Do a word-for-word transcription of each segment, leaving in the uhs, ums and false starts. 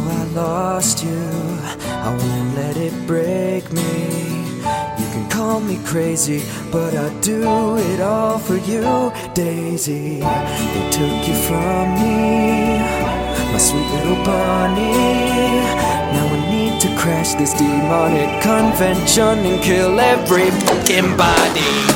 I lost you, I won't let it break me. You can call me crazy, but I do it all for you, Daisy. They took you from me, my sweet little bunny. Now I need to crash this demonic convention and kill every fucking body.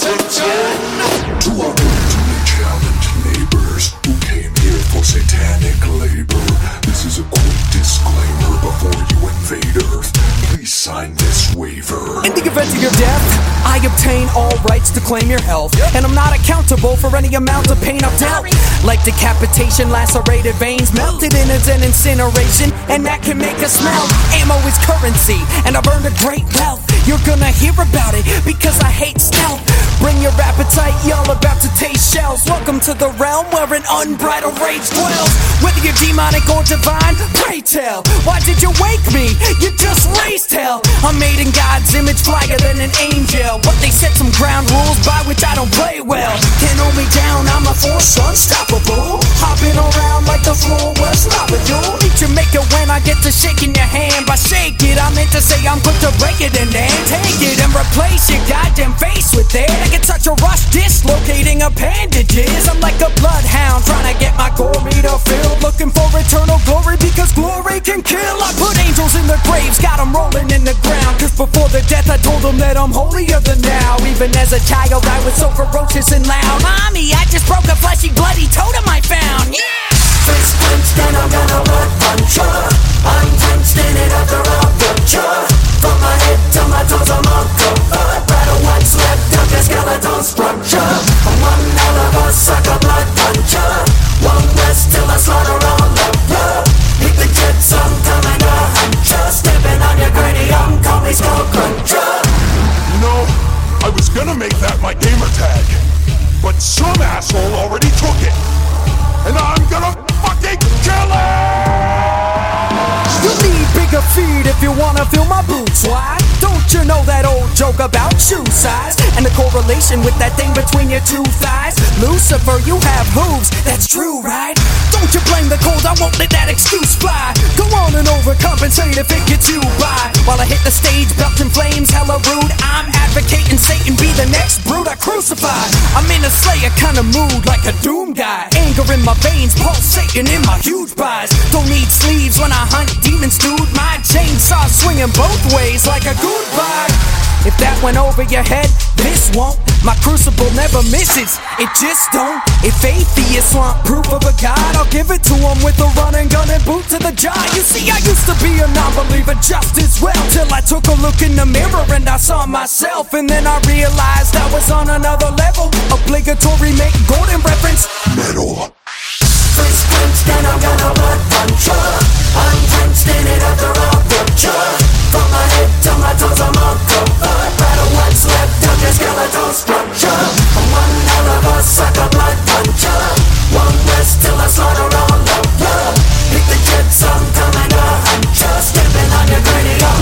Attention to our brutally challenged neighbors who came here for satanic labor. This is a quick disclaimer before you invade Earth. Please sign this waiver. In the event of your death, I obtain all rights to claim your health, and I'm not accountable for any amount of pain I've dealt. Like decapitation, lacerated veins, melted innards and incineration, and that can make us melt. Ammo is currency, and I've earned a great wealth. You're gonna hear about it because I hate stealth. Bring your appetite, y'all about to taste shells. Welcome to the realm where an unbridled rage dwells. Whether you're demonic or divine, pray tell, why did you wake me? You just raised hell. I'm made in God's image, flyer than an angel, but they set some ground rules by which I don't play well. Can't hold me down, I'm a force unstoppable, hopping around like the floor was lava. You'll meet your maker when I get to shaking your hand. By shake it, I meant to say I'm quick to break it and then take it and replace your goddamn face with it. I can touch a rush dislocating appendages. I'm like a bloodhound trying to get my gore meter filled, looking for eternal glory because glory can kill. I put angels in the graves, got them rolling in the ground, cause before the death I told them that I'm holier than now. Even as a child I was so ferocious and loud. Mommy, I just broke a fleshy bloody totem I found. Yeah! Fist punched and I'm gonna blood punch ya. I'm drenched in it after I'll butcher. From my head to my toes I'm all covered. Battle one slept up your skeletal structure. I'm one hell of a sucker blood puncher. One rest till I slaughter all of ya. Hit the jets, I'm coming to hunt ya. Stepping on your cranium, call me skull cruncher. You know, I was gonna make that my gamer tag, but some asshole already took it, and I'm gonna fucking kill it! You need bigger feet if you wanna feel my boots. Why? Don't you know that old joke about shoe size and the correlation with that thing between your two thighs? Lucifer, you have hooves, that's true, right? Don't you blame the cold, I won't let that excuse fly. Go on and overcompensate if it gets you by. While I hit the stage, belt in flames, hella rude, I'm advocating Satan be the next brute I crucify. I'm in a slayer kind of mood, like a doom guy. Anger in my veins, pulsating in my huge pies. Don't need sleeves when I hunt demons, dude. My chainsaw swinging both ways like a goodbye. If that went over your head, this won't. My crucible never misses, it just don't. If atheists want proof of a god, I'll give it to them with a running gun and boot to the jaw. You see, I used to be a non-believer just as well, till I took a look in the mirror and I saw myself. And then I realized I was on another level. Obligatory make Gordon reference Metal. Fist punched and I'm gonna blood punch ya. I'm drenched in it after I'll butcher. From my head to my toes I'm all covered. Battle what's left of your skeletal structure. I'm one hell of a sucker blood puncher. One rest till I slaughter all of ya. Hit the jets, I'm coming to hunt ya. Stepping on your cranium.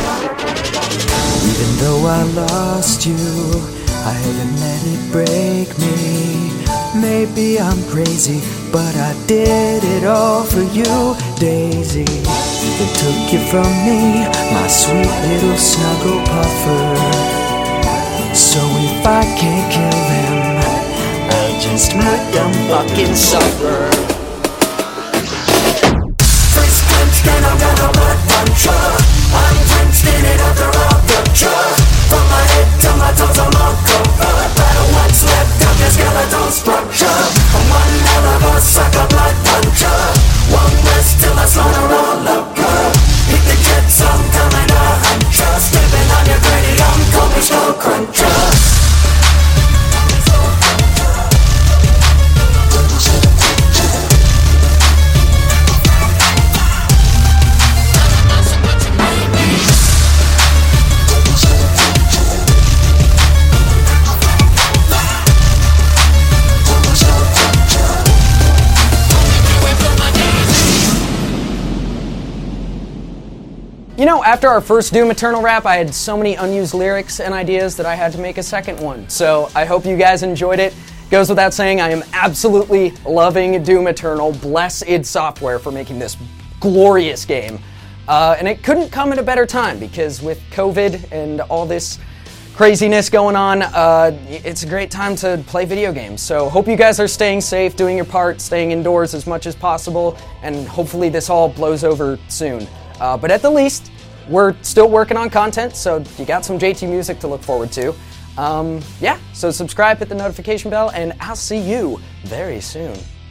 Even though I lost you, I haven't let it break me. Maybe I'm crazy, but I did it all for you, Daisy. They took you from me, my sweet little snuggle puffer. So if I can't kill them, I'll just let them fucking suffer. First punch, then I'm gonna blood punch ya. I'm drenched in it after I'll butcher. From my head to my toes I'm all covered. Battle what's left of your skeletal structure. I'm one hell of a sucker blood puncher. One rest till I slaughter all of ya. Hit the jets, I'm coming to hunt ya. Stepping on your cranium, call me skull cruncher. You know, after our first Doom Eternal rap, I had so many unused lyrics and ideas that I had to make a second one. So I hope you guys enjoyed it. Goes without saying, I am absolutely loving Doom Eternal. Bless id Software for making this glorious game. Uh, and it couldn't come at a better time, because with COVID and all this craziness going on, uh, it's a great time to play video games. So hope you guys are staying safe, doing your part, staying indoors as much as possible, and hopefully this all blows over soon. Uh, but at the least, we're still working on content, so you got some J T music to look forward to. Um, yeah, so subscribe, hit the notification bell, and I'll see you very soon.